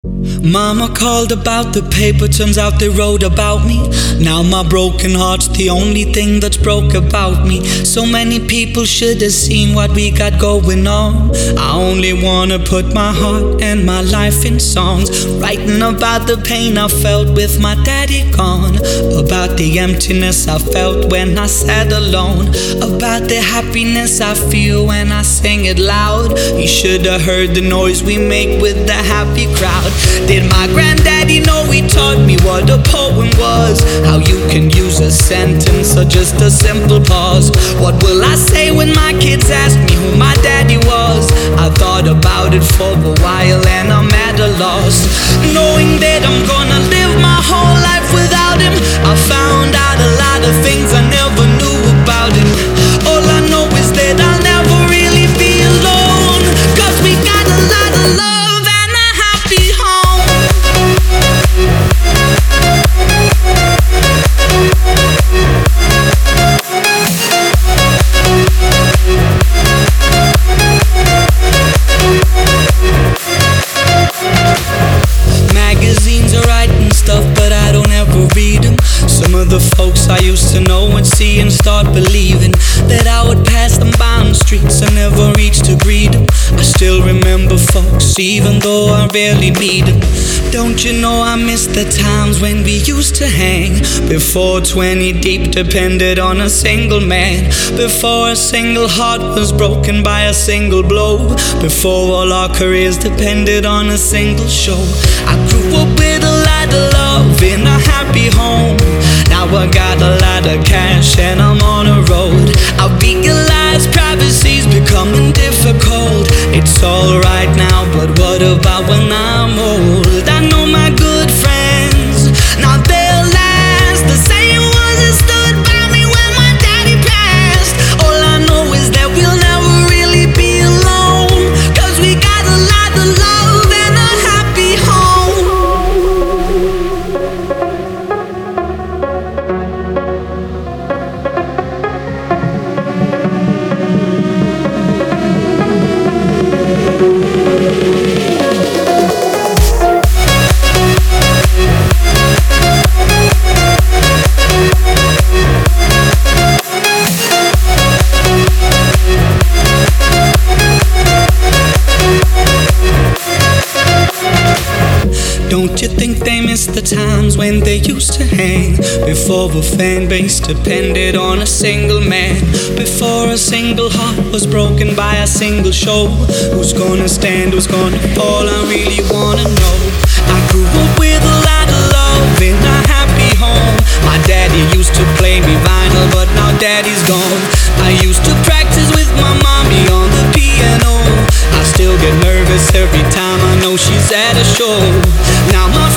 Mama called about the paper, turns out they wrote about me. Now my broken heart's the only thing that's broke about me. So many people should have seen what we got going on. I only wanna put my heart and my life in songs, writing about the pain I felt with my daddy gone, about the emptiness I felt when I sat alone, about the happiness I feel when I sing it loud. You should have heard the noise we make with the happy crowd. Did my granddaddy know he taught me what a poem was? How you can use a sentence or just a simple pause. What will I say when my kids ask me who my daddy was? I thought about it for a while and I'm at a loss, knowing that I'm gonna live my whole life without him. I found out a lot of things I never knew about him. All I know is that I'll never really be alone, 'cause we got a lot of love and a happy home. Magazines are writing stuff, but I don't ever read them. Some of the folks I used to know and see and start believing that I would pass them by on the streets and never reach to greet them. I still remember folks, even though I barely meet them. Don't you know I miss the times when we used to hang, before 20 deep depended on a single man, before a single heart was broken by a single blow, before all our careers depended on a single show. I grew up with a lot of love in a happy home. Now I got a lot of cash and I'm on a road. I realize privacy's becoming difficult. It's alright now, but what about when I'm old? I know my good friends, now they'll last. The same ones that stood by me when my daddy passed. All I know is that we'll never really be alone, 'cause we got a lot of love and a happy home. Don't you think they miss the times when they used to hang, before a fan base depended on a single man, before a single heart was broken by a single show? Who's gonna stand, who's gonna fall? I really wanna know. I grew up with a lot of love in a happy home. My daddy used to play me vinyl, but now daddy's gone. I used to practice with my mommy on the piano. I still get nervous every time I know she's at a show. Now my